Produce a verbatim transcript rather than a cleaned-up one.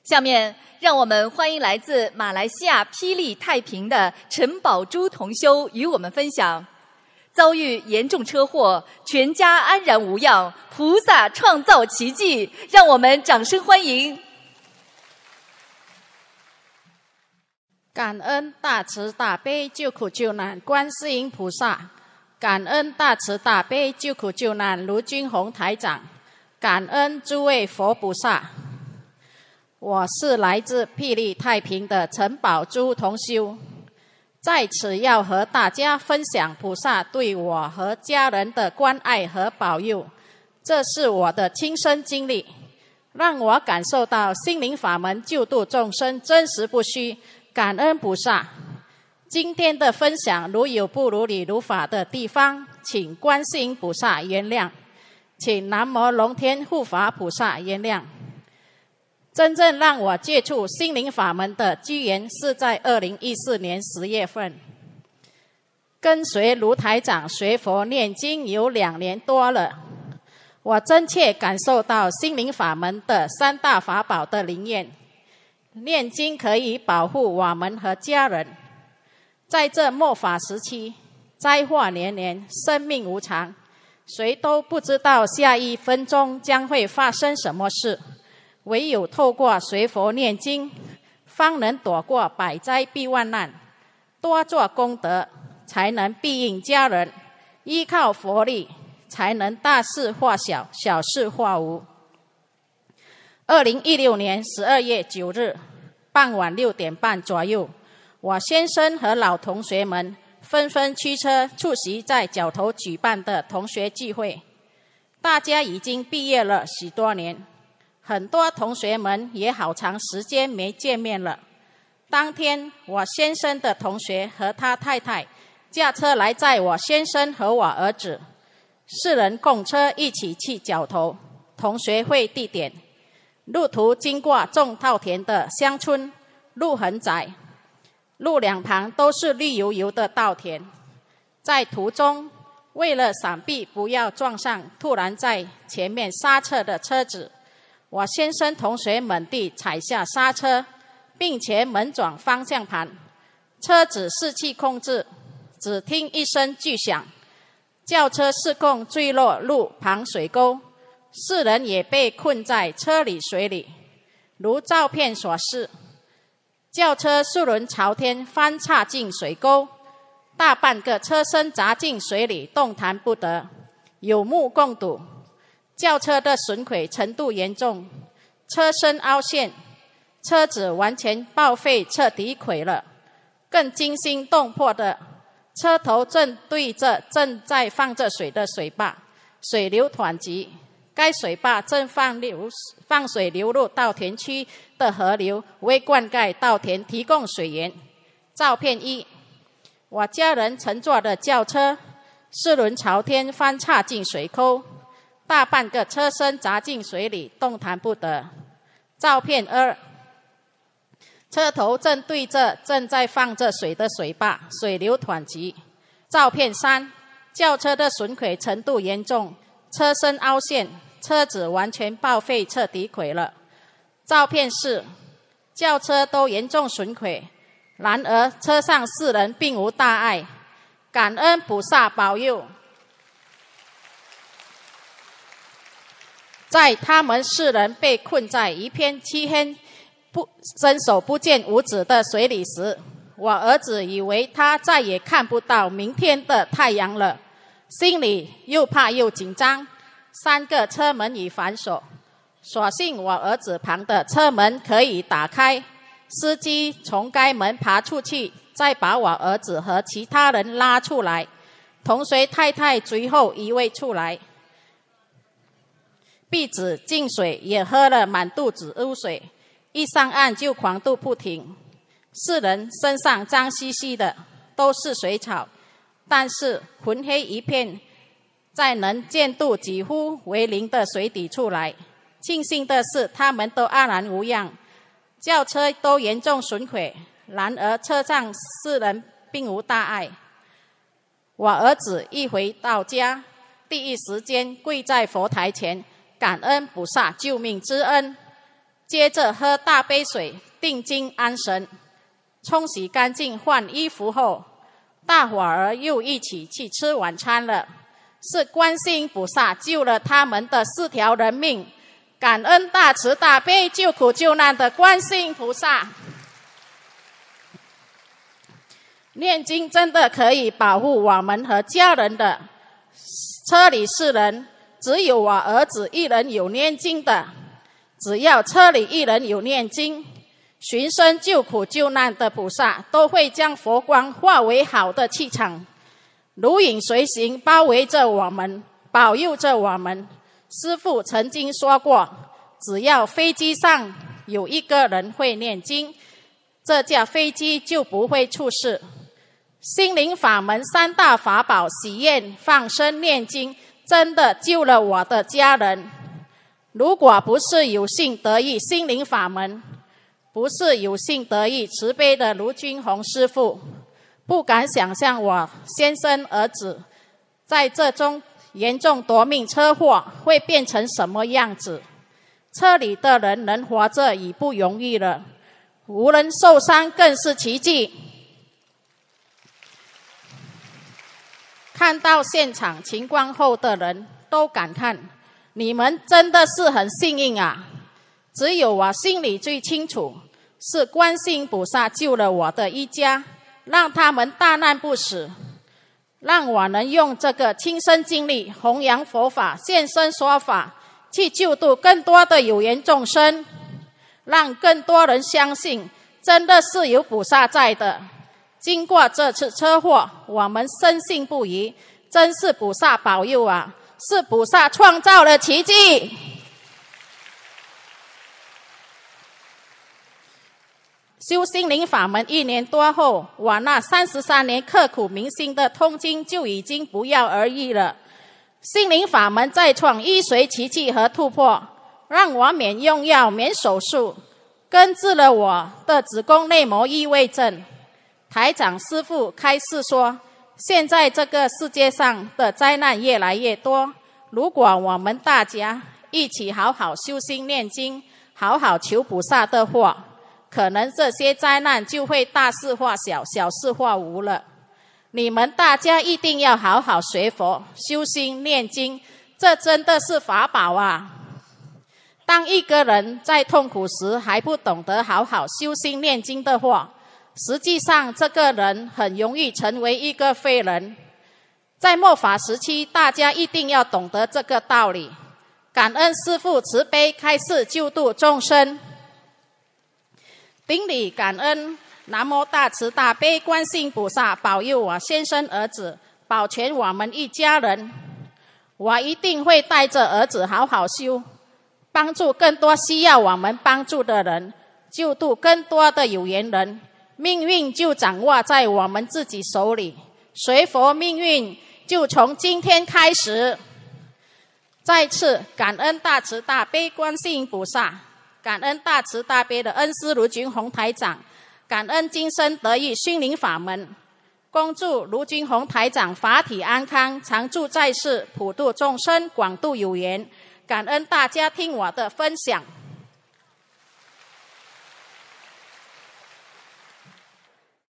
下面让我们欢迎来自马来西亚霹雳太平的陈宝珠同修与我们分享遭遇严重车祸，全家安然无恙，菩萨创造奇迹，让我们掌声欢迎。 感恩大慈大悲救苦救难观世音菩萨，感恩大慈大悲救苦救难卢军宏台长，感恩诸位佛菩萨。我是来自霹雳太平的陈宝珠同修，在此要和大家分享菩萨对我和家人的关爱和保佑，这是我的亲身经历，让我感受到心灵法门救度众生真实不虚，感恩菩萨。今天的分享如有不如理如法的地方，请观世音菩萨原谅，请南无龙天护法菩萨原谅。真正让我接触心灵法门的机缘是在二零一四年十月份，跟随卢台长学佛念经有两年多了，我真切感受到心灵法门的三大法宝的灵验。念经可以保护我们和家人，在这末法时期，灾祸连连，生命无常，谁都不知道下一分钟将会发生什么事，唯有透过学佛念经，方能躲过百灾避万难，多做功德，才能庇应家人，依靠佛力，才能大事化小，小事化无。二零一六年十二月九日傍晚六点半左右，我先生和老同学们纷纷驱车出席在角头举办的同学聚会。大家已经毕业了许多年，很多同学们也好长时间没见面了。当天我先生的同学和他太太驾车来载我先生和我儿子，四人共车一起去角头同学会地点。路途经过种稻田的乡村，路很窄，路两旁都是绿油油的稻田。在途中，为了闪避不要撞上突然在前面刹车的车子，我先生同学猛地踩下刹车，并且猛转方向盘，车子失去控制，只听一声巨响，轿车失控坠落路旁水沟，四人也被困在车里水里。如照片所示，轿车四轮朝天翻插进水沟，大半个车身砸进水里，动弹不得，有目共睹。轿车的损毁程度严重，车身凹陷，车子完全报废，彻底毁了。更惊心动魄的，车头正对着正在放着水的水坝，水流湍急，该水坝正放流放水流入稻田区的河流，为灌溉稻田提供水源。照片一，我家人乘坐的轿车四轮朝天翻插进水沟，大半个车身砸进水里，动弹不得。照片二，车头正对着正在放着水的水坝，水流湍急。照片三，轿车的损毁程度严重，车身凹陷，车子完全报废，彻底毁了。照片四，轿车都严重损毁，然而车上四人并无大碍，感恩菩萨保佑。在他们四人被困在一片漆黑不伸手不见五指的水里时，我儿子以为他再也看不到明天的太阳了，心里又怕又紧张。三个车门已反锁，所幸我儿子旁的车门可以打开，司机从该门爬出去，再把我儿子和其他人拉出来，同学太太随后一位出来，鼻子进水，也喝了满肚子污水，一上岸就狂吐不停。四人身上脏兮兮的，都是水草，但是浑黑一片，在能见度几乎为零的水底出来。庆幸的是他们都安然无恙，轿车都严重损毁，然而车上四人并无大碍。我儿子一回到家，第一时间跪在佛台前，感恩菩萨救命之恩。 接着喝大杯水，定睛安神，冲洗干净，换衣服后，大伙儿又一起去吃晚餐了。是观世音菩萨救了他们的四条人命，感恩大慈大悲救苦救难的观世音菩萨。念经真的可以保护我们和家人的。车里四人，只有我儿子一人有念经的。只要车里一人有念经，寻声救苦救难的菩萨都会将佛光化为好的气场，如影随形，包围着我们，保佑着我们。师父曾经说过，只要飞机上有一个人会念经，这架飞机就不会出事。心灵法门三大法宝许愿、放生、念经，真的救了我的家人。如果不是有幸得遇心灵法门，不是有幸得遇慈悲的卢军宏师父，不敢想象我先生儿子在这宗严重夺命车祸会变成什么样子。车里的人能活着已不容易了，无人受伤更是奇迹。看到现场情况后的人都感叹，你们真的是很幸运啊！只有我心里最清楚，是观世音菩萨救了我的一家，让他们大难不死，让我能用这个亲身经历弘扬佛法，现身说法，去救度更多的有缘众生，让更多人相信真的是有菩萨在的。经过这次车祸，我们深信不疑，真是菩萨保佑啊，是菩萨创造了奇迹。修心灵法门一年多后，我那三十三年刻苦铭心的通经就已经不药而愈了。心灵法门再创医学奇迹和突破，让我免用药、免手术，根治了我的子宫内膜异位症。台长师父开示说，现在这个世界上的灾难越来越多，如果我们大家一起好好修心念经，好好求菩萨的话，可能这些灾难就会大事化小，小事化无了。你们大家一定要好好学佛修心念经，这真的是法宝啊！当一个人在痛苦时还不懂得好好修心念经的话，实际上这个人很容易成为一个废人。在末法时期，大家一定要懂得这个道理。感恩师父慈悲开示救度众生。顶礼感恩南无大慈大悲观世音菩萨保佑我先生儿子，保全我们一家人。我一定会带着儿子好好修，帮助更多需要我们帮助的人，救度更多的有缘人。命运就掌握在我们自己手里，随佛命运就从今天开始。再次感恩大慈大悲观世音菩萨，感恩大慈大悲的恩师卢军宏台长，感恩今生得遇心灵法门，恭祝卢军宏台长法体安康，常住在世，普度众生，广度有缘。感恩大家听我的分享。